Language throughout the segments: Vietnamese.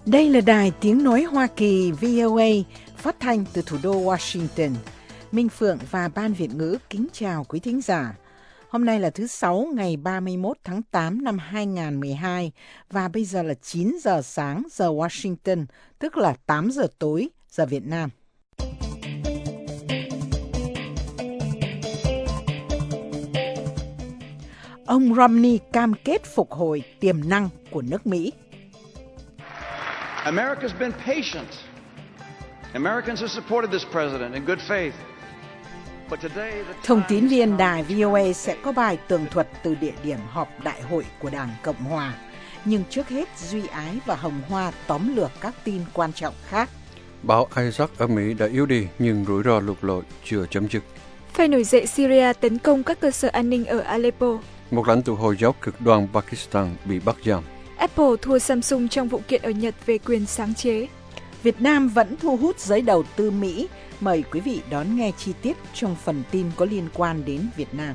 Đây là đài tiếng nói Hoa Kỳ VOA phát thanh từ thủ đô Washington. Minh Phượng và Ban Việt ngữ kính chào quý thính giả. Hôm nay là thứ Sáu ngày 31 tháng 8 năm 2012 và bây giờ là 9 giờ sáng giờ Washington, tức là 8 giờ tối giờ Việt Nam. Ông Romney cam kết phục hồi tiềm năng của nước Mỹ. America's been patient. Americans have supported this president in good faith. But today Thông tín viên đài VOA sẽ có bài tường thuật từ địa điểm họp đại hội của Đảng Cộng Hòa. Nhưng trước hết, Duy Ái và Hồng Hoa tóm lược các tin quan trọng khác. Bão Isaac ở Mỹ đã yếu đi nhưng rủi ro lụt lội chưa chấm dứt. Phe nổi dậy Syria tấn công các cơ sở an ninh ở Aleppo. Một lãnh tụ Hồi giáo cực đoan Pakistan bị bắt giam. Apple thua Samsung trong vụ kiện ở Nhật về quyền sáng chế. Việt Nam vẫn thu hút giới đầu tư Mỹ. Mời quý vị đón nghe chi tiết trong phần tin có liên quan đến Việt Nam.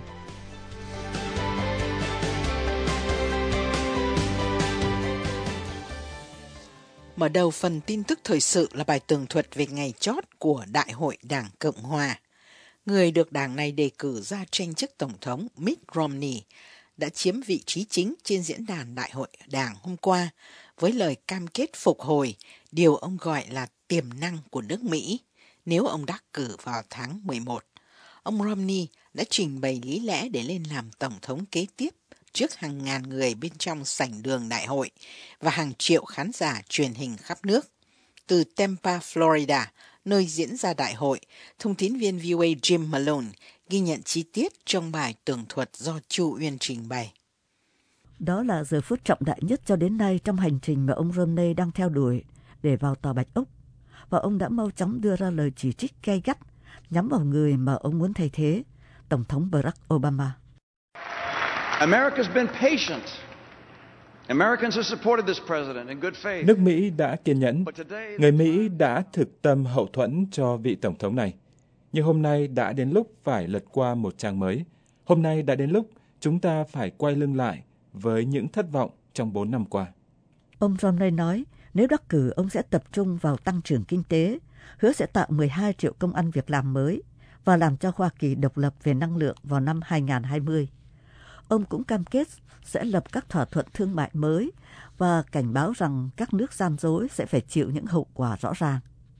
Mở đầu phần tin tức thời sự là bài tường thuật về ngày chót của Đại hội Đảng Cộng Hòa. Người được đảng này đề cử ra tranh chức Tổng thống Mitt Romney đã chiếm vị trí chính trên diễn đàn Đại hội Đảng hôm qua với lời cam kết phục hồi điều ông gọi là tiềm năng của nước Mỹ nếu ông đắc cử vào tháng 11. Ông Romney đã trình bày lý lẽ để lên làm Tổng thống kế tiếp trước hàng ngàn người bên trong sảnh đường đại hội và hàng triệu khán giả truyền hình khắp nước. Từ Tampa, Florida, nơi diễn ra đại hội, thông tín viên VOA Jim Malone ghi nhận chi tiết trong bài tường thuật do Chu Uyên trình bày. Đó là giờ phút trọng đại nhất cho đến nay trong hành trình mà ông Romney đang theo đuổi để vào Tòa Bạch Ốc. Và ông đã mau chóng đưa ra lời chỉ trích gay gắt nhắm vào người mà ông muốn thay thế, Tổng thống Barack Obama. America's been patient. Americans have supported this president in good faith. Nước Mỹ đã kiên nhẫn. Người Mỹ đã thực tâm hậu thuẫn cho vị Tổng thống này. Nhưng hôm nay đã đến lúc phải lật qua một trang mới. Hôm nay đã đến lúc chúng ta phải quay lưng lại với những thất vọng trong 4 năm qua. Ông Romney nói nếu đắc cử, ông sẽ tập trung vào tăng trưởng kinh tế, hứa sẽ tạo 12 triệu công ăn việc làm mới và làm cho Hoa Kỳ độc lập về năng lượng vào năm 2020. Ông cũng cam kết sẽ lập các thỏa thuận thương mại mới và cảnh báo rằng các nước gian dối sẽ phải chịu những hậu quả rõ ràng.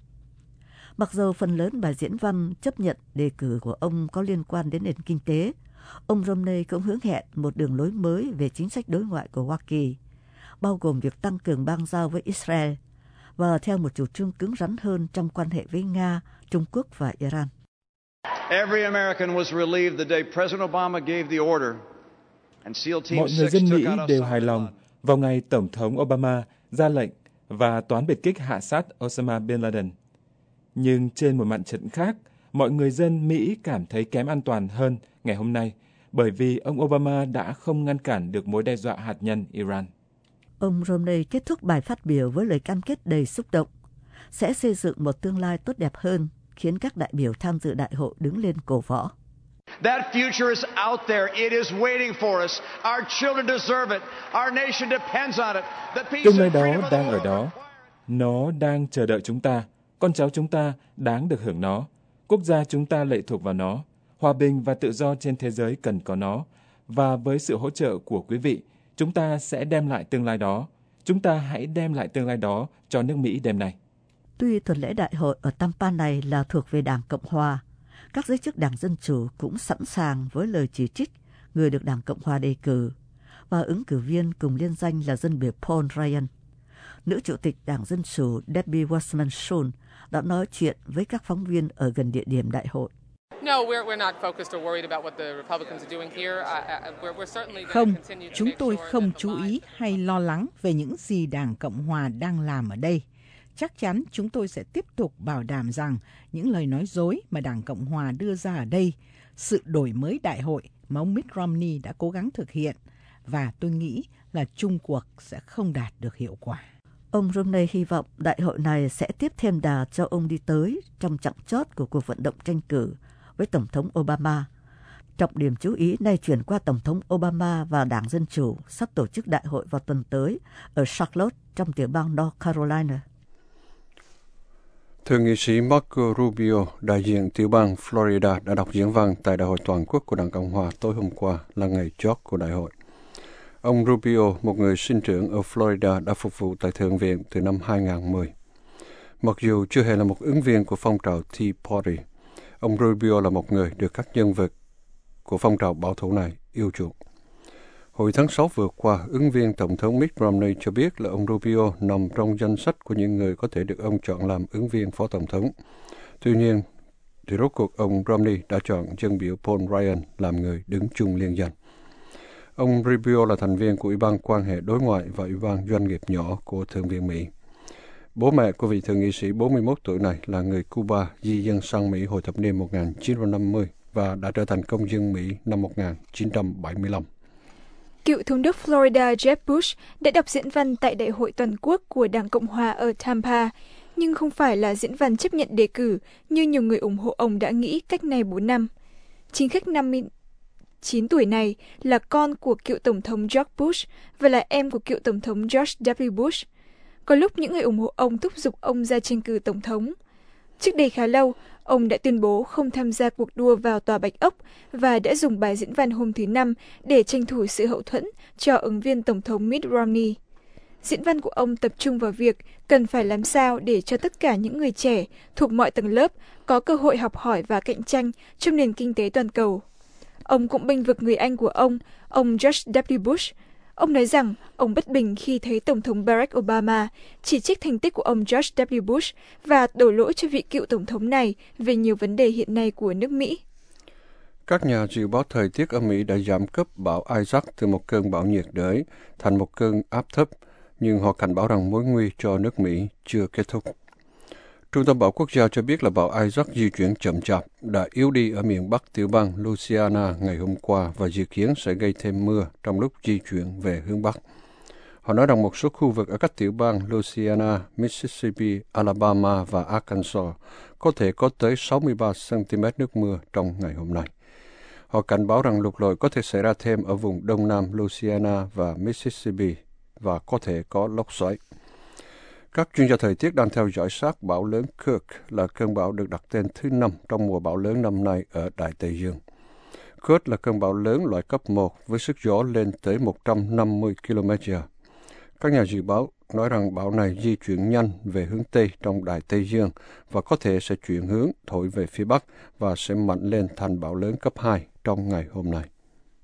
Mặc dù phần lớn bài diễn văn chấp nhận đề cử của ông có liên quan đến nền kinh tế, ông Romney cũng hứa hẹn một đường lối mới về chính sách đối ngoại của Hoa Kỳ, bao gồm việc tăng cường bang giao với Israel và theo một chủ trương cứng rắn hơn trong quan hệ với Nga, Trung Quốc và Iran. Every American was relieved the day President Obama gave the order. Mọi người dân Mỹ đều hài lòng vào ngày Tổng thống Obama ra lệnh và toán biệt kích hạ sát Osama Bin Laden. Nhưng trên một mặt trận khác, mọi người dân Mỹ cảm thấy kém an toàn hơn ngày hôm nay bởi vì ông Obama đã không ngăn cản được mối đe dọa hạt nhân Iran. Ông Romney kết thúc bài phát biểu với lời cam kết đầy xúc động, sẽ xây dựng một tương lai tốt đẹp hơn, khiến các đại biểu tham dự đại hội đứng lên cổ võ. That future is out there. It is waiting for us. Our children deserve it. Our nation depends on it. The peace Tương lai and đó freedom of the đang ở world đó. Nó đang chờ đợi chúng ta. Con cháu chúng ta đáng được hưởng nó. Quốc gia chúng ta lệ thuộc vào nó. Hòa bình và tự do trên thế giới cần có nó. Và với sự hỗ trợ của quý vị, chúng ta sẽ đem lại tương lai đó. Chúng ta hãy đem lại tương lai đó cho nước Mỹ đêm nay. Tuy tuần lễ đại hội ở Tampa này là thuộc về Đảng Cộng Hòa, các giới chức Đảng Dân Chủ cũng sẵn sàng với lời chỉ trích người được Đảng Cộng Hòa đề cử và ứng cử viên cùng liên danh là dân biểu Paul Ryan. Nữ chủ tịch Đảng Dân Chủ Debbie Wasserman Schultz đã nói chuyện với các phóng viên ở gần địa điểm đại hội. Không, chúng tôi không chú ý hay lo lắng về những gì Đảng Cộng Hòa đang làm ở đây. Chắc chắn chúng tôi sẽ tiếp tục bảo đảm rằng những lời nói dối mà Đảng Cộng Hòa đưa ra ở đây, sự đổi mới đại hội mà ông Mitt Romney đã cố gắng thực hiện, và tôi nghĩ là chung cuộc sẽ không đạt được hiệu quả. Ông Romney hy vọng đại hội này sẽ tiếp thêm đà cho ông đi tới trong chặng chót của cuộc vận động tranh cử với Tổng thống Obama. Trọng điểm chú ý nay chuyển qua Tổng thống Obama và Đảng Dân Chủ sắp tổ chức đại hội vào tuần tới ở Charlotte trong tiểu bang North Carolina. Thượng nghị sĩ Marco Rubio, đại diện tiểu bang Florida, đã đọc diễn văn tại Đại hội Toàn quốc của Đảng Cộng hòa tối hôm qua là ngày chót của đại hội. Ông Rubio, một người sinh trưởng ở Florida, đã phục vụ tại Thượng viện từ năm 2010. Mặc dù chưa hề là một ứng viên của phong trào Tea Party, ông Rubio là một người được các nhân vật của phong trào bảo thủ này yêu chuộng. Hồi tháng 6 vừa qua, ứng viên Tổng thống Mitt Romney cho biết là ông Rubio nằm trong danh sách của những người có thể được ông chọn làm ứng viên phó tổng thống. Tuy nhiên, thì rốt cuộc ông Romney đã chọn dân biểu Paul Ryan làm người đứng chung liên danh. Ông Rubio là thành viên của Ủy ban quan hệ đối ngoại và Ủy ban doanh nghiệp nhỏ của Thượng viện Mỹ. Bố mẹ của vị thượng nghị sĩ 41 tuổi này là người Cuba di dân sang Mỹ hồi thập niên 1950 và đã trở thành công dân Mỹ năm 1975. Cựu thống đốc Florida Jeb Bush đã đọc diễn văn tại Đại hội Toàn quốc của Đảng Cộng hòa ở Tampa, nhưng không phải là diễn văn chấp nhận đề cử như nhiều người ủng hộ ông đã nghĩ cách này 4 năm. Chính khách 59 tuổi này là con của cựu Tổng thống George Bush và là em của cựu Tổng thống George W. Bush. Có lúc những người ủng hộ ông thúc giục ông ra tranh cử Tổng thống. Trước đây khá lâu, ông đã tuyên bố không tham gia cuộc đua vào Tòa Bạch Ốc và đã dùng bài diễn văn hôm thứ Năm để tranh thủ sự hậu thuẫn cho ứng viên Tổng thống Mitt Romney. Diễn văn của ông tập trung vào việc cần phải làm sao để cho tất cả những người trẻ thuộc mọi tầng lớp có cơ hội học hỏi và cạnh tranh trong nền kinh tế toàn cầu. Ông cũng bênh vực người anh của ông George W. Bush. Ông nói rằng ông bất bình khi thấy Tổng thống Barack Obama chỉ trích thành tích của ông George W. Bush và đổ lỗi cho vị cựu Tổng thống này về nhiều vấn đề hiện nay của nước Mỹ. Các nhà dự báo thời tiết ở Mỹ đã giảm cấp bão Isaac từ một cơn bão nhiệt đới thành một cơn áp thấp, nhưng họ cảnh báo rằng mối nguy cho nước Mỹ chưa kết thúc. Trung tâm Bão Quốc gia cho biết là bão Isaac di chuyển chậm chạp, đã yếu đi ở miền Bắc tiểu bang Louisiana ngày hôm qua và dự kiến sẽ gây thêm mưa trong lúc di chuyển về hướng Bắc. Họ nói rằng một số khu vực ở các tiểu bang Louisiana, Mississippi, Alabama và Arkansas có thể có tới 63 cm nước mưa trong ngày hôm nay. Họ cảnh báo rằng lụt lội có thể xảy ra thêm ở vùng đông nam Louisiana và Mississippi và có thể có lốc xoáy. Các chuyên gia thời tiết đang theo dõi sát bão lớn Kirk là cơn bão được đặt tên thứ 5 trong mùa bão lớn năm nay ở Đại Tây Dương. Kirk là cơn bão lớn loại cấp 1 với sức gió lên tới 150 km/h. Các nhà dự báo nói rằng bão này di chuyển nhanh về hướng Tây trong Đại Tây Dương và có thể sẽ chuyển hướng thổi về phía Bắc và sẽ mạnh lên thành bão lớn cấp 2 trong ngày hôm nay.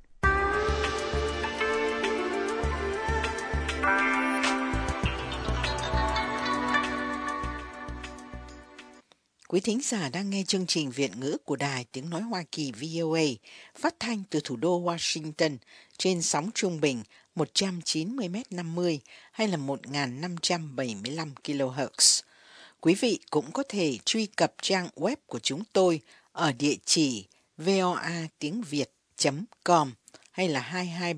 Quý thính giả đang nghe chương trình Việt ngữ của Đài Tiếng Nói Hoa Kỳ VOA, phát thanh từ thủ đô Washington trên sóng trung bình 190m50 hay là 1575 kHz. Quý vị cũng có thể truy cập trang web của chúng tôi ở địa chỉ voatiengviet.com hay là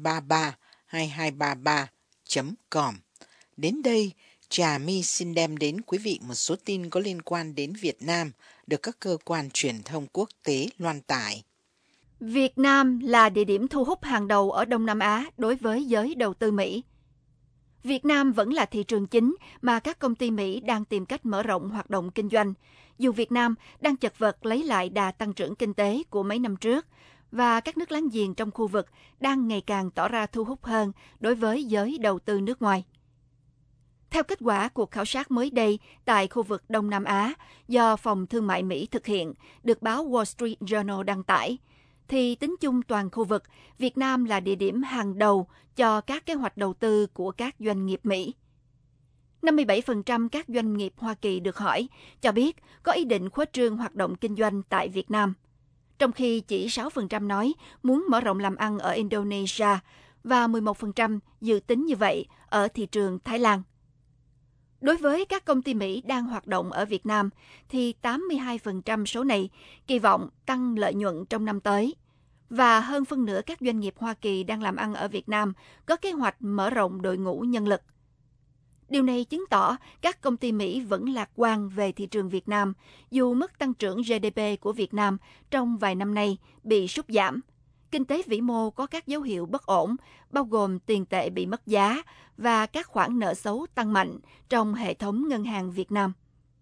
2233-2233.com. Đến đây, Trà My xin đem đến quý vị một số tin có liên quan đến Việt Nam được các cơ quan truyền thông quốc tế loan tải. Việt Nam là địa điểm thu hút hàng đầu ở Đông Nam Á đối với giới đầu tư Mỹ. Việt Nam vẫn là thị trường chính mà các công ty Mỹ đang tìm cách mở rộng hoạt động kinh doanh, dù Việt Nam đang chật vật lấy lại đà tăng trưởng kinh tế của mấy năm trước và các nước láng giềng trong khu vực đang ngày càng tỏ ra thu hút hơn đối với giới đầu tư nước ngoài. Theo kết quả cuộc khảo sát mới đây tại khu vực Đông Nam Á do Phòng Thương mại Mỹ thực hiện, được báo Wall Street Journal đăng tải, thì tính chung toàn khu vực, Việt Nam là địa điểm hàng đầu cho các kế hoạch đầu tư của các doanh nghiệp Mỹ. 57% các doanh nghiệp Hoa Kỳ được hỏi cho biết có ý định khuếch trương hoạt động kinh doanh tại Việt Nam, trong khi chỉ 6% nói muốn mở rộng làm ăn ở Indonesia và 11% dự tính như vậy ở thị trường Thái Lan. Đối với các công ty Mỹ đang hoạt động ở Việt Nam, thì 82% số này kỳ vọng tăng lợi nhuận trong năm tới. Và hơn phân nửa các doanh nghiệp Hoa Kỳ đang làm ăn ở Việt Nam có kế hoạch mở rộng đội ngũ nhân lực. Điều này chứng tỏ các công ty Mỹ vẫn lạc quan về thị trường Việt Nam, dù mức tăng trưởng GDP của Việt Nam trong vài năm nay bị sút giảm. kinh tế vĩ mô có các dấu hiệu bất ổn, bao gồm tiền tệ bị mất giá và các khoản nợ xấu tăng mạnh trong hệ thống ngân hàng Việt Nam.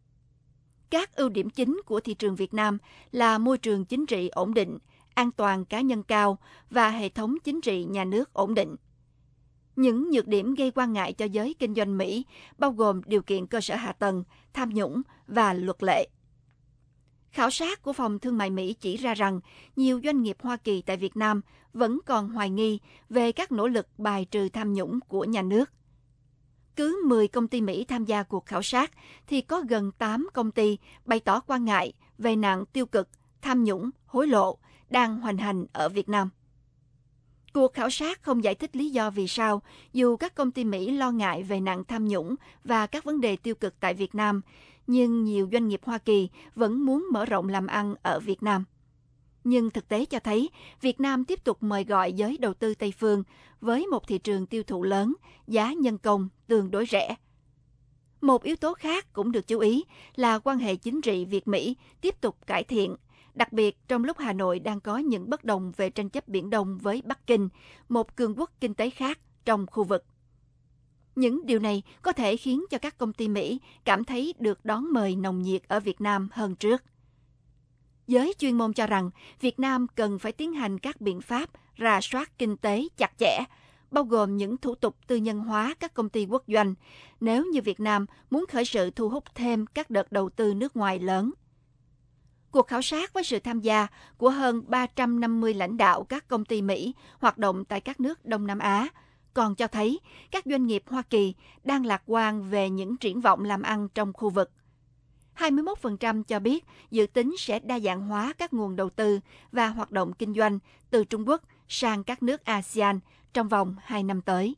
Các ưu điểm chính của thị trường Việt Nam là môi trường chính trị ổn định, an toàn cá nhân cao và hệ thống chính trị nhà nước ổn định. Những nhược điểm gây quan ngại cho giới kinh doanh Mỹ bao gồm điều kiện cơ sở hạ tầng, tham nhũng và luật lệ. Khảo sát của Phòng Thương mại Mỹ chỉ ra rằng nhiều doanh nghiệp Hoa Kỳ tại Việt Nam vẫn còn hoài nghi về các nỗ lực bài trừ tham nhũng của nhà nước. Cứ 10 công ty Mỹ tham gia cuộc khảo sát thì có gần 8 công ty bày tỏ quan ngại về nạn tiêu cực, tham nhũng, hối lộ đang hoành hành ở Việt Nam. Cuộc khảo sát không giải thích lý do vì sao, dù các công ty Mỹ lo ngại về nạn tham nhũng và các vấn đề tiêu cực tại Việt Nam, nhưng nhiều doanh nghiệp Hoa Kỳ vẫn muốn mở rộng làm ăn ở Việt Nam. Nhưng thực tế cho thấy, Việt Nam tiếp tục mời gọi giới đầu tư Tây phương với một thị trường tiêu thụ lớn, giá nhân công tương đối rẻ. Một yếu tố khác cũng được chú ý là quan hệ chính trị Việt-Mỹ tiếp tục cải thiện, đặc biệt trong lúc Hà Nội đang có những bất đồng về tranh chấp Biển Đông với Bắc Kinh, một cường quốc kinh tế khác trong khu vực. Những điều này có thể khiến cho các công ty Mỹ cảm thấy được đón mời nồng nhiệt ở Việt Nam hơn trước. Giới chuyên môn cho rằng Việt Nam cần phải tiến hành các biện pháp rà soát kinh tế chặt chẽ, bao gồm những thủ tục tư nhân hóa các công ty quốc doanh, nếu như Việt Nam muốn khởi sự thu hút thêm các đợt đầu tư nước ngoài lớn. Cuộc khảo sát với sự tham gia của hơn 350 lãnh đạo các công ty Mỹ hoạt động tại các nước Đông Nam Á còn cho thấy các doanh nghiệp Hoa Kỳ đang lạc quan về những triển vọng làm ăn trong khu vực. 21% cho biết dự tính sẽ đa dạng hóa các nguồn đầu tư và hoạt động kinh doanh từ Trung Quốc sang các nước ASEAN trong vòng 2 năm tới.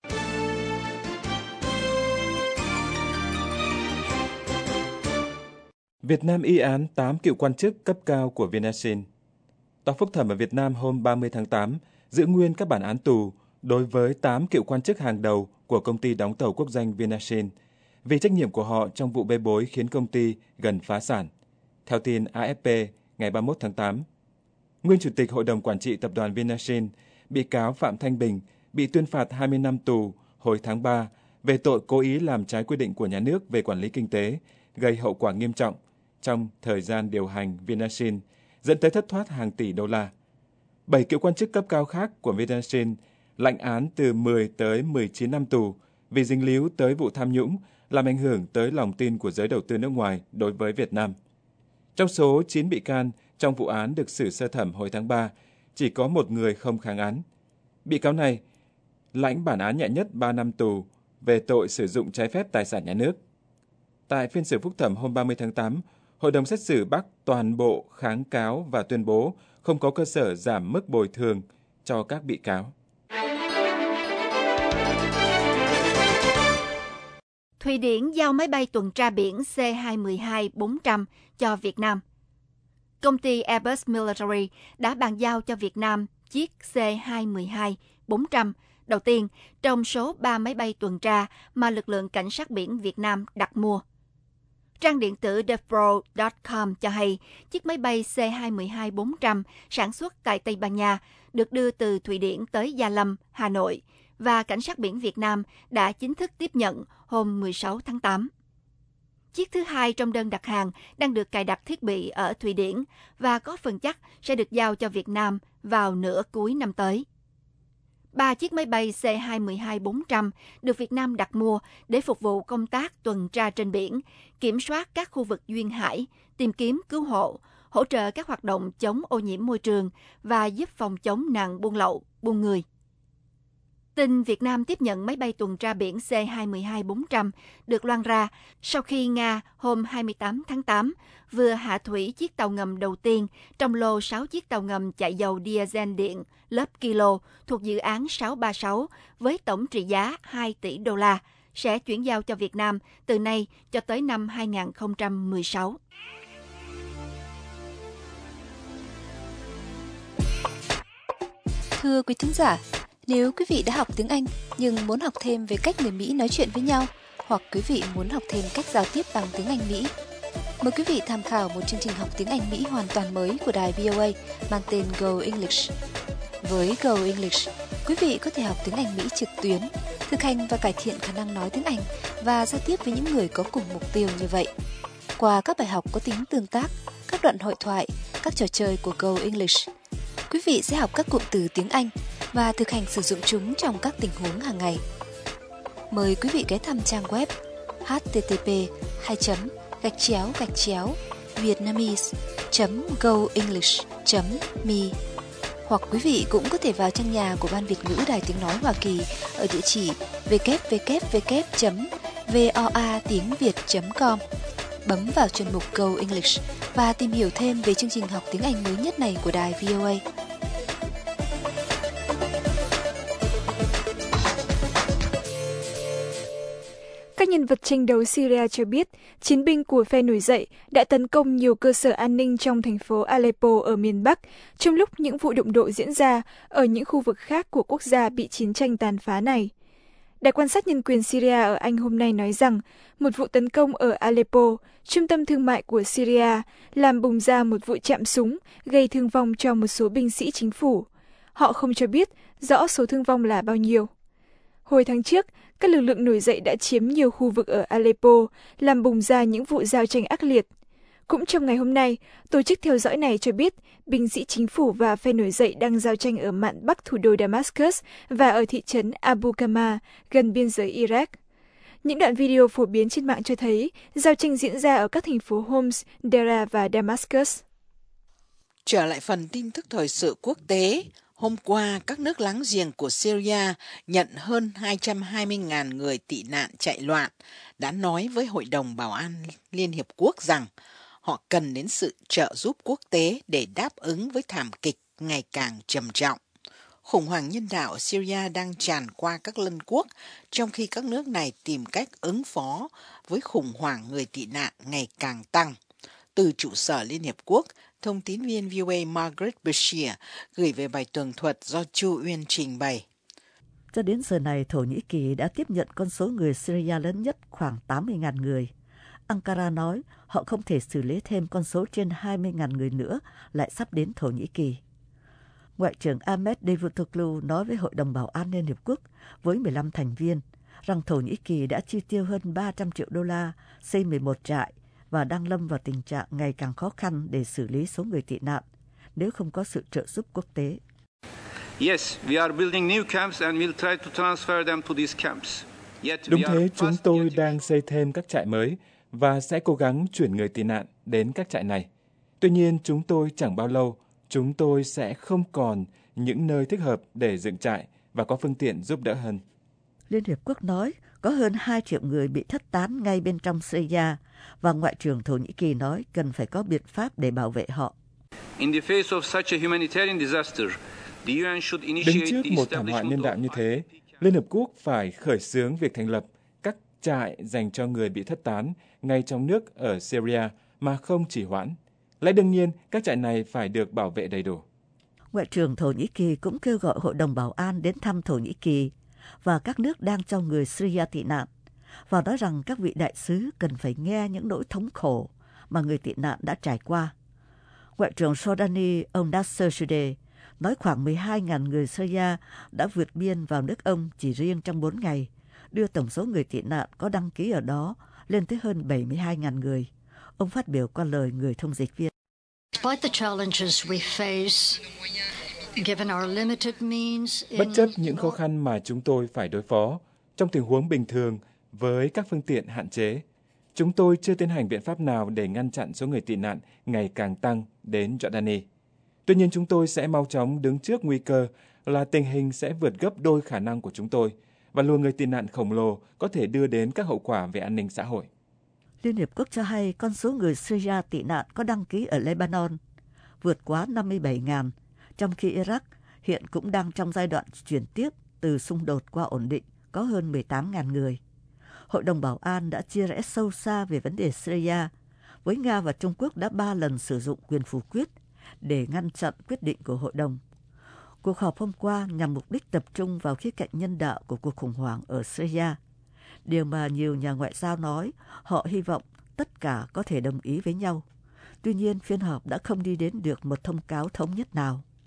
Việt Nam y án 8 cựu quan chức cấp cao của Vinashin. Tòa phúc thẩm ở Việt Nam hôm 30 tháng 8 giữ nguyên các bản án tù đối với 8 cựu quan chức hàng đầu của công ty đóng tàu quốc doanh Vinashin vì trách nhiệm của họ trong vụ bê bối khiến công ty gần phá sản. Theo tin AFP ngày 31 tháng 8, nguyên chủ tịch Hội đồng Quản trị Tập đoàn Vinashin, bị cáo Phạm Thanh Bình bị tuyên phạt 20 năm tù hồi tháng 3 về tội cố ý làm trái quy định của nhà nước về quản lý kinh tế, gây hậu quả nghiêm trọng trong thời gian điều hành Vinashin, dẫn tới thất thoát hàng tỷ đô la. 7 cựu quan chức cấp cao khác của Vinashin lãnh án từ 10 tới 19 năm tù vì dính líu tới vụ tham nhũng, làm ảnh hưởng tới lòng tin của giới đầu tư nước ngoài đối với Việt Nam. Trong số 9 bị can trong vụ án được xử sơ thẩm hồi tháng 3, chỉ có một người không kháng án. Bị cáo này lãnh bản án nhẹ nhất 3 năm tù về tội sử dụng trái phép tài sản nhà nước. Tại phiên xử phúc thẩm hôm 30 tháng 8, Hội đồng xét xử bác toàn bộ kháng cáo và tuyên bố không có cơ sở giảm mức bồi thường cho các bị cáo. Thụy Điển giao máy bay tuần tra biển C-212-400 cho Việt Nam. Công ty Airbus Military đã bàn giao cho Việt Nam chiếc C-212-400 đầu tiên trong số 3 máy bay tuần tra mà lực lượng cảnh sát biển Việt Nam đặt mua. Trang điện tử defpro.com cho hay chiếc máy bay C-212-400 sản xuất tại Tây Ban Nha được đưa từ Thụy Điển tới Gia Lâm, Hà Nội và cảnh sát biển Việt Nam đã chính thức tiếp nhận hôm 16 tháng 8. Chiếc thứ hai trong đơn đặt hàng đang được cài đặt thiết bị ở Thụy Điển và có phần chắc sẽ được giao cho Việt Nam vào nửa cuối năm tới. 3 chiếc máy bay C-212-400 được Việt Nam đặt mua để phục vụ công tác tuần tra trên biển, kiểm soát các khu vực duyên hải, tìm kiếm cứu hộ, hỗ trợ các hoạt động chống ô nhiễm môi trường và giúp phòng chống nạn buôn lậu, buôn người. Tin Việt Nam tiếp nhận máy bay tuần tra biển C-212-400 được loan ra sau khi Nga hôm 28 tháng 8 vừa hạ thủy chiếc tàu ngầm đầu tiên trong lô 6 chiếc tàu ngầm chạy dầu diesel điện lớp Kilo thuộc dự án 636 với tổng trị giá 2 tỷ đô la, sẽ chuyển giao cho Việt Nam từ nay cho tới năm 2016. Thưa quý thính giả, nếu quý vị đã học tiếng Anh nhưng muốn học thêm về cách người Mỹ nói chuyện với nhau, hoặc quý vị muốn học thêm cách giao tiếp bằng tiếng Anh Mỹ, mời quý vị tham khảo một chương trình học tiếng Anh Mỹ hoàn toàn mới của đài VOA mang tên Go English. Với Go English, quý vị có thể học tiếng Anh Mỹ trực tuyến, thực hành và cải thiện khả năng nói tiếng Anh và giao tiếp với những người có cùng mục tiêu như vậy. Qua các bài học có tính tương tác, các đoạn hội thoại, các trò chơi của Go English, quý vị sẽ học các cụm từ tiếng Anh và thực hành sử dụng chúng trong các tình huống hàng ngày. Mời quý vị ghé thăm trang web http://vietnamese.goenglish.me hoặc quý vị cũng có thể vào trang nhà của Ban Việt ngữ Đài Tiếng Nói Hoa Kỳ ở địa chỉ www.voatiengviet.com. Bấm vào chuyên mục Go English và tìm hiểu thêm về chương trình học tiếng Anh mới nhất này của đài VOA. Các nhân vật tranh đấu Syria cho biết, chiến binh của phe nổi dậy đã tấn công nhiều cơ sở an ninh trong thành phố Aleppo ở miền Bắc, trong lúc những vụ đụng độ diễn ra ở những khu vực khác của quốc gia bị chiến tranh tàn phá này. Đài quan sát nhân quyền Syria ở Anh hôm nay nói rằng, một vụ tấn công ở Aleppo, trung tâm thương mại của Syria, làm bùng ra một vụ chạm súng, gây thương vong cho một số binh sĩ chính phủ. Họ không cho biết rõ số thương vong là bao nhiêu. Hồi tháng trước, các lực lượng nổi dậy đã chiếm nhiều khu vực ở Aleppo, làm bùng ra những vụ giao tranh ác liệt. Cũng trong ngày hôm nay, tổ chức theo dõi này cho biết binh sĩ chính phủ và phe nổi dậy đang giao tranh ở mạn bắc thủ đô Damascus và ở thị trấn Abu Kama, gần biên giới Iraq. Những đoạn video phổ biến trên mạng cho thấy giao tranh diễn ra ở các thành phố Homs, Deraa và Damascus. Trở lại phần tin tức thời sự quốc tế. Hôm qua, các nước láng giềng của Syria nhận hơn 220.000 người tị nạn chạy loạn đã nói với Hội đồng Bảo an Liên Hiệp Quốc rằng họ cần đến sự trợ giúp quốc tế để đáp ứng với thảm kịch ngày càng trầm trọng. Khủng hoảng nhân đạo ở Syria đang tràn qua các lân quốc, trong khi các nước này tìm cách ứng phó với khủng hoảng người tị nạn ngày càng tăng. Từ trụ sở Liên Hiệp Quốc, thông tín viên VOA Margaret Bashir gửi về bài tường thuật do Chu Uyên trình bày. Cho đến giờ này, Thổ Nhĩ Kỳ đã tiếp nhận con số người Syria lớn nhất khoảng 80.000 người. Ankara nói họ không thể xử lý thêm con số trên 20.000 người nữa lại sắp đến Thổ Nhĩ Kỳ. Ngoại trưởng Ahmed Davutoglu nói với Hội đồng Bảo an Liên Hiệp Quốc với 15 thành viên rằng Thổ Nhĩ Kỳ đã chi tiêu hơn 300 triệu đô la xây 11 trại và đang lâm vào tình trạng ngày càng khó khăn để xử lý số người tị nạn nếu không có sự trợ giúp quốc tế. Yes, we are building new camps and we'll try to transfer them to these camps. Đúng thế, chúng tôi đang xây thêm các trại mới và sẽ cố gắng chuyển người tị nạn đến các trại này. Tuy nhiên, chúng tôi chẳng bao lâu, chúng tôi sẽ không còn những nơi thích hợp để dựng trại và có phương tiện giúp đỡ hơn. Liên Hiệp Quốc nói có hơn 2 triệu người bị thất tán ngay bên trong Syria và Ngoại trưởng Thổ Nhĩ Kỳ nói cần phải có biện pháp để bảo vệ họ. Đứng trước một thảm họa nhân đạo như thế, Liên Hợp Quốc phải khởi xướng việc thành lập các trại dành cho người bị thất tán ngay trong nước ở Syria mà không trì hoãn. Lẽ đương nhiên, các trại này phải được bảo vệ đầy đủ. Ngoại trưởng Thổ Nhĩ Kỳ cũng kêu gọi Hội đồng Bảo an đến thăm Thổ Nhĩ Kỳ và các nước đang cho người Syria tị nạn, và nói rằng các vị đại sứ cần phải nghe những nỗi thống khổ mà người tị nạn đã trải qua. Ngoại trưởng Jordani, ông Nasser Soudeh, nói khoảng 12.000 người Syria đã vượt biên vào nước ông chỉ riêng trong 4 ngày, đưa tổng số người tị nạn có đăng ký ở đó lên tới hơn 72.000 người. Ông phát biểu qua lời người thông dịch viên. Bất chấp những khó khăn mà chúng tôi phải đối phó, trong tình huống bình thường với các phương tiện hạn chế, chúng tôi chưa tiến hành biện pháp nào để ngăn chặn số người tị nạn ngày càng tăng đến Jordani. Tuy nhiên, chúng tôi sẽ mau chóng đứng trước nguy cơ là tình hình sẽ vượt gấp đôi khả năng của chúng tôi và luồng người tị nạn khổng lồ có thể đưa đến các hậu quả về an ninh xã hội. Liên Hiệp Quốc cho hay con số người Syria tị nạn có đăng ký ở Lebanon vượt quá 57.000, trong khi Iraq hiện cũng đang trong giai đoạn chuyển tiếp từ xung đột qua ổn định, có hơn 18.000 người. Hội đồng Bảo an đã chia rẽ sâu xa về vấn đề Syria, với Nga và Trung Quốc đã 3 lần sử dụng quyền phủ quyết để ngăn chặn quyết định của Hội đồng. Cuộc họp hôm qua nhằm mục đích tập trung vào khía cạnh nhân đạo của cuộc khủng hoảng ở Syria, điều mà nhiều nhà ngoại giao nói họ hy vọng tất cả có thể đồng ý với nhau. Tuy nhiên, phiên họp đã không đi đến được một thông cáo thống nhất nào.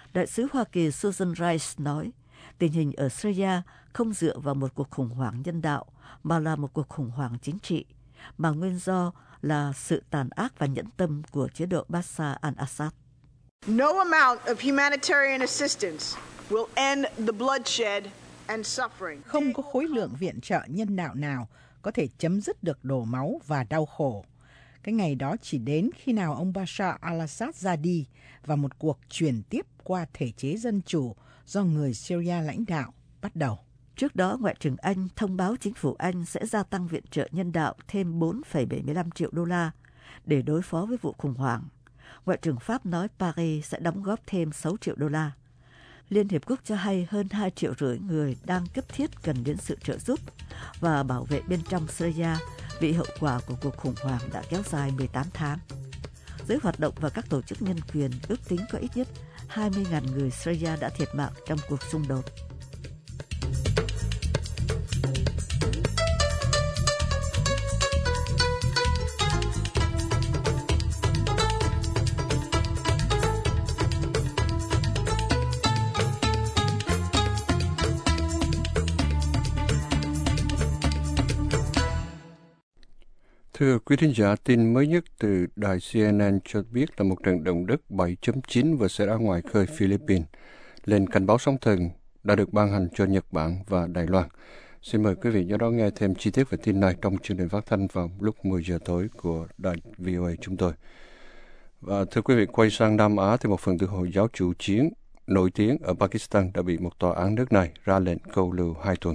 Đại sứ Hoa Kỳ Susan Rice nói, tình hình ở Syria không dựa vào một cuộc khủng hoảng nhân đạo mà là một cuộc khủng hoảng chính trị, mà nguyên do là sự tàn ác và nhẫn tâm của chế độ Bashar al-Assad. No amount of humanitarian assistance will end the bloodshed and suffering. Không có khối lượng viện trợ nhân đạo nào có thể chấm dứt được đổ máu và đau khổ. Cái ngày đó chỉ đến khi nào ông Bashar al-Assad ra đi và một cuộc chuyển tiếp qua thể chế dân chủ do người Syria lãnh đạo bắt đầu. Trước đó, Ngoại trưởng Anh thông báo chính phủ Anh sẽ gia tăng viện trợ nhân đạo thêm 4,75 triệu đô la để đối phó với vụ khủng hoảng. Ngoại trưởng Pháp nói Paris sẽ đóng góp thêm 6 triệu đô la. Liên Hiệp Quốc cho hay hơn 2,5 triệu người đang cấp thiết cần đến sự trợ giúp và bảo vệ bên trong Syria vì hậu quả của cuộc khủng hoảng đã kéo dài 18 tháng. Giới hoạt động và các tổ chức nhân quyền ước tính có ít nhất 20.000 người Syria đã thiệt mạng trong cuộc xung đột. Thưa quý thính giả, tin mới nhất từ đài CNN cho biết là một trận động đất 7.9 vừa xảy ra ngoài khơi Philippines. Lệnh cảnh báo sóng thần đã được ban hành cho Nhật Bản và Đài Loan. Xin mời quý vị nhớ đón nghe thêm chi tiết về tin này trong chương trình phát thanh vào lúc 10 giờ tối của đài VOA chúng tôi. Và thưa quý vị, quay sang Nam Á thì một phần tử Hồi giáo chủ chiến nổi tiếng ở Pakistan đã bị một tòa án nước này ra lệnh câu lưu 2 tuần.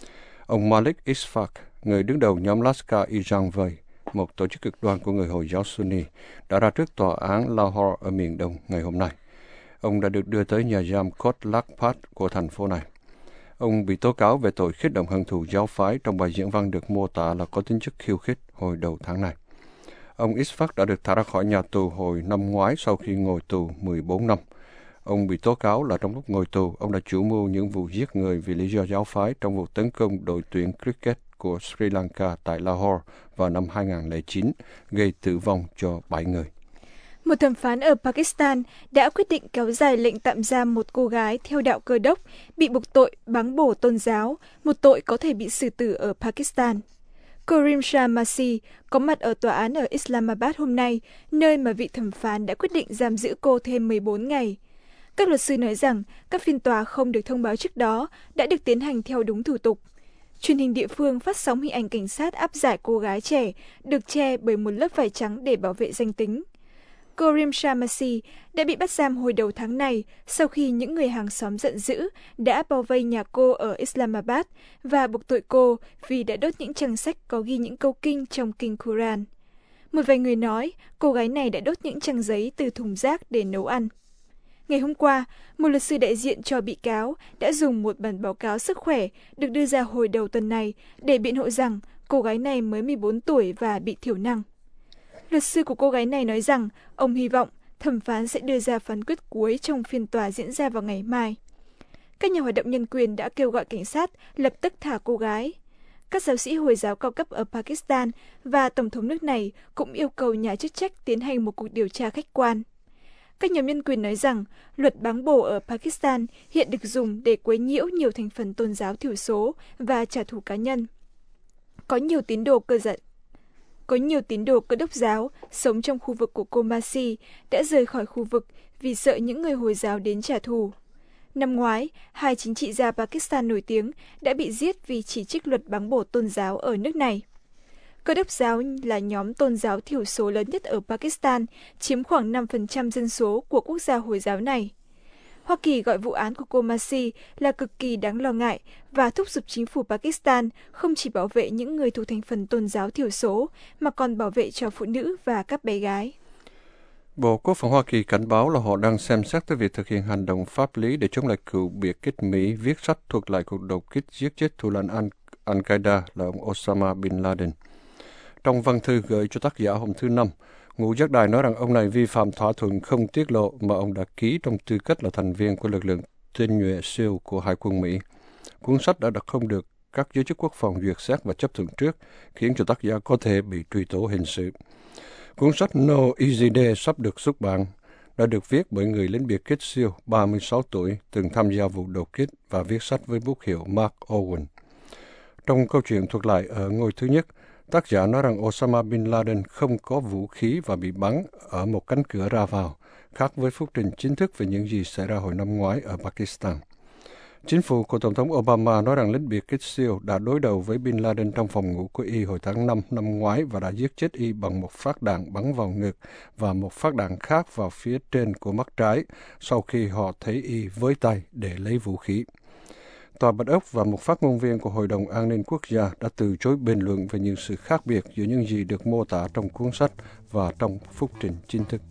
Ông Malik Ishaq, người đứng đầu nhóm Lashkar-e-Jhangvi, một tổ chức cực đoan của người Hồi giáo Sunni, đã ra trước tòa án Lahore ở miền đông ngày hôm nay. Ông đã được đưa tới nhà giam Kot Lakpat của thành phố này. Ông bị tố cáo về tội khích động hận thù giáo phái trong bài diễn văn được mô tả là có tính chất khiêu khích hồi đầu tháng này. Ông Ishaq đã được thả ra khỏi nhà tù hồi năm ngoái sau khi ngồi tù 14 năm. Ông bị tố cáo là trong lúc ngồi tù, ông đã chủ mưu những vụ giết người vì lý do giáo phái trong vụ tấn công đội tuyển cricket của Sri Lanka tại Lahore vào năm 2009, gây tử vong cho 7 người. Một thẩm phán ở Pakistan đã quyết định kéo dài lệnh tạm giam một cô gái theo đạo Cơ đốc bị buộc tội báng bổ tôn giáo, một tội có thể bị xử tử ở Pakistan. Karim Shah Masih có mặt ở tòa án ở Islamabad hôm nay, nơi mà vị thẩm phán đã quyết định giam giữ cô thêm 14 ngày. Các luật sư nói rằng các phiên tòa không được thông báo trước đó đã được tiến hành theo đúng thủ tục. Truyền hình địa phương phát sóng hình ảnh cảnh sát áp giải cô gái trẻ được che bởi một lớp vải trắng để bảo vệ danh tính. Karim Shah Masih đã bị bắt giam hồi đầu tháng này sau khi những người hàng xóm giận dữ đã bao vây nhà cô ở Islamabad và buộc tội cô vì đã đốt những trang sách có ghi những câu kinh trong kinh Quran. Một vài người nói cô gái này đã đốt những trang giấy từ thùng rác để nấu ăn. Ngày hôm qua, một luật sư đại diện cho bị cáo đã dùng một bản báo cáo sức khỏe được đưa ra hồi đầu tuần này để biện hộ rằng cô gái này mới 14 tuổi và bị thiểu năng. Luật sư của cô gái này nói rằng ông hy vọng thẩm phán sẽ đưa ra phán quyết cuối trong phiên tòa diễn ra vào ngày mai. Các nhà hoạt động nhân quyền đã kêu gọi cảnh sát lập tức thả cô gái. Các giáo sĩ Hồi giáo cao cấp ở Pakistan và Tổng thống nước này cũng yêu cầu nhà chức trách tiến hành một cuộc điều tra khách quan. Các nhóm nhân quyền nói rằng luật báng bổ ở Pakistan hiện được dùng để quấy nhiễu nhiều thành phần tôn giáo thiểu số và trả thù cá nhân. Có nhiều tín đồ Cơ đốc giáo sống trong khu vực của cô Masih đã rời khỏi khu vực vì sợ những người Hồi giáo đến trả thù. Năm ngoái, 2 chính trị gia Pakistan nổi tiếng đã bị giết vì chỉ trích luật báng bổ tôn giáo ở nước này. Cơ đốc giáo là nhóm tôn giáo thiểu số lớn nhất ở Pakistan, chiếm khoảng 5% dân số của quốc gia Hồi giáo này. Hoa Kỳ gọi vụ án của cô Masih là cực kỳ đáng lo ngại và thúc giục chính phủ Pakistan không chỉ bảo vệ những người thuộc thành phần tôn giáo thiểu số, mà còn bảo vệ cho phụ nữ và các bé gái. Bộ Quốc phòng Hoa Kỳ cảnh báo là họ đang xem xét tới việc thực hiện hành động pháp lý để chống lại cựu biệt kích Mỹ viết sách thuật lại cuộc đột kích giết chết thủ lãnh Al-Qaeda là ông Osama Bin Laden. Trong văn thư gửi cho tác giả hôm thứ Năm, ngũ giác đài nói rằng ông này vi phạm thỏa thuận không tiết lộ mà ông đã ký trong tư cách là thành viên của lực lượng tinh nhuệ siêu của Hải quân Mỹ. Cuốn sách đã không được các giới chức quốc phòng duyệt xét và chấp thuận trước, khiến cho tác giả có thể bị truy tố hình sự. Cuốn sách No Easy Day sắp được xuất bản. đã được viết bởi người lính biệt kích SEAL 36 tuổi từng tham gia vụ đột kích và viết sách với bút hiệu Mark Owen. Trong câu chuyện thuật lại ở ngôi thứ nhất, tác giả nói rằng Osama Bin Laden không có vũ khí và bị bắn ở một cánh cửa ra vào, khác với phúc trình chính thức về những gì xảy ra hồi năm ngoái ở Pakistan. Chính phủ của Tổng thống Obama nói rằng lính biệt kích SEAL đã đối đầu với Bin Laden trong phòng ngủ của y hồi tháng 5 năm ngoái và đã giết chết y bằng một phát đạn bắn vào ngực và một phát đạn khác vào phía trên của mắt trái sau khi họ thấy y với tay để lấy vũ khí. Tòa Bạch Ốc và một phát ngôn viên của Hội đồng An ninh Quốc gia đã từ chối bình luận về những sự khác biệt giữa những gì được mô tả trong cuốn sách và trong phúc trình chính thức.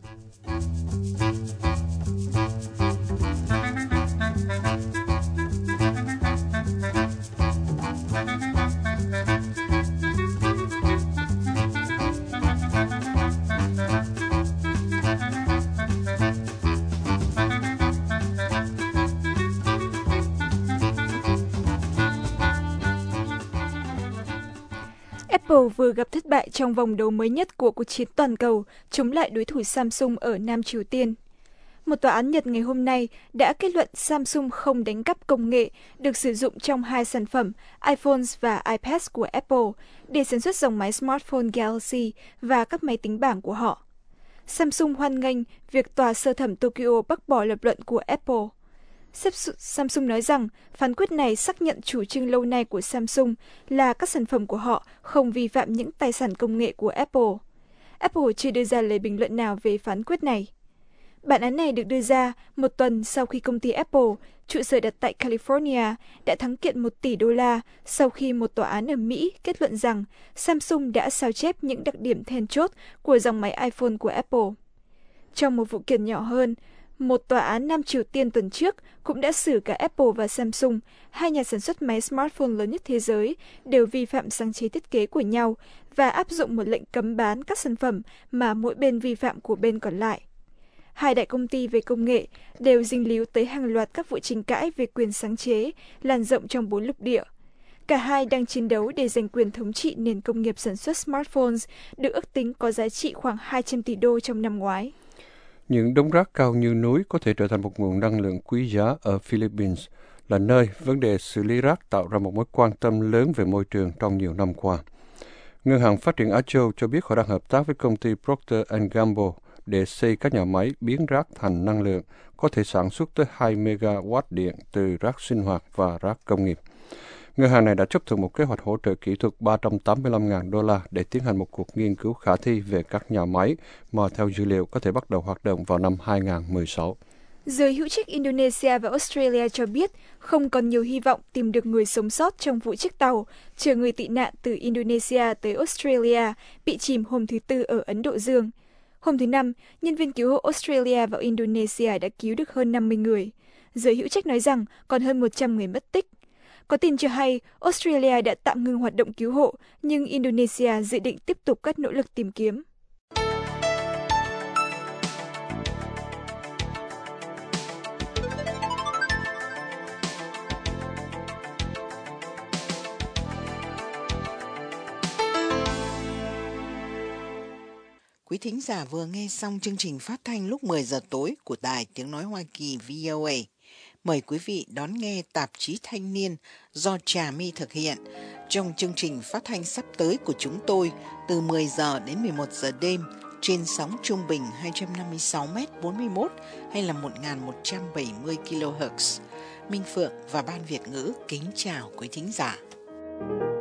Apple vừa gặp thất bại trong vòng đấu mới nhất của cuộc chiến toàn cầu chống lại đối thủ Samsung ở Nam Triều Tiên. Một tòa án Nhật ngày hôm nay đã kết luận Samsung không đánh cắp công nghệ được sử dụng trong hai sản phẩm iPhones và iPads của Apple để sản xuất dòng máy smartphone Galaxy và các máy tính bảng của họ. Samsung hoan nghênh việc tòa sơ thẩm Tokyo bác bỏ lập luận của Apple. Samsung nói rằng phán quyết này xác nhận chủ trương lâu nay của Samsung là các sản phẩm của họ không vi phạm những tài sản công nghệ của Apple. Apple chưa đưa ra lời bình luận nào về phán quyết này. Bản án này được đưa ra một tuần sau khi công ty Apple, trụ sở đặt tại California, đã thắng kiện $1 tỷ sau khi một tòa án ở Mỹ kết luận rằng Samsung đã sao chép những đặc điểm then chốt của dòng máy iPhone của Apple. Trong một vụ kiện nhỏ hơn, một tòa án Nam Triều Tiên tuần trước cũng đã xử cả Apple và Samsung, hai nhà sản xuất máy smartphone lớn nhất thế giới, đều vi phạm sáng chế thiết kế của nhau và áp dụng một lệnh cấm bán các sản phẩm mà mỗi bên vi phạm của bên còn lại. Hai đại công ty về công nghệ đều dính líu tới hàng loạt các vụ tranh cãi về quyền sáng chế lan rộng trong 4 lục địa. Cả hai đang chiến đấu để giành quyền thống trị nền công nghiệp sản xuất smartphones được ước tính có giá trị khoảng $200 tỷ trong năm ngoái. Những đống rác cao như núi có thể trở thành một nguồn năng lượng quý giá ở Philippines, là nơi vấn đề xử lý rác tạo ra một mối quan tâm lớn về môi trường trong nhiều năm qua. Ngân hàng Phát triển Á Châu cho biết họ đang hợp tác với công ty Procter & Gamble để xây các nhà máy biến rác thành năng lượng, có thể sản xuất tới 2 megawatt điện từ rác sinh hoạt và rác công nghiệp. Ngân hàng này đã chấp thuận một kế hoạch hỗ trợ kỹ thuật $385.000 để tiến hành một cuộc nghiên cứu khả thi về các nhà máy mà theo dữ liệu có thể bắt đầu hoạt động vào năm 2016. Giới hữu trách Indonesia và Australia cho biết không còn nhiều hy vọng tìm được người sống sót trong vụ chiếc tàu chở người tị nạn từ Indonesia tới Australia bị chìm hôm thứ Tư ở Ấn Độ Dương. Hôm thứ Năm, nhân viên cứu hộ Australia và Indonesia đã cứu được hơn 50 người. Giới hữu trách nói rằng còn hơn 100 người mất tích. Có tin cho hay Australia đã tạm ngừng hoạt động cứu hộ, nhưng Indonesia dự định tiếp tục các nỗ lực tìm kiếm. Quý thính giả vừa nghe xong chương trình phát thanh lúc 10 giờ tối của Đài Tiếng Nói Hoa Kỳ VOA. Mời quý vị đón nghe tạp chí Thanh niên do Trà My thực hiện trong chương trình phát thanh sắp tới của chúng tôi từ 10 giờ đến 11 giờ đêm trên sóng trung bình 256m41 hay là 1170 kHz. Minh Phượng và Ban Việt ngữ kính chào quý thính giả.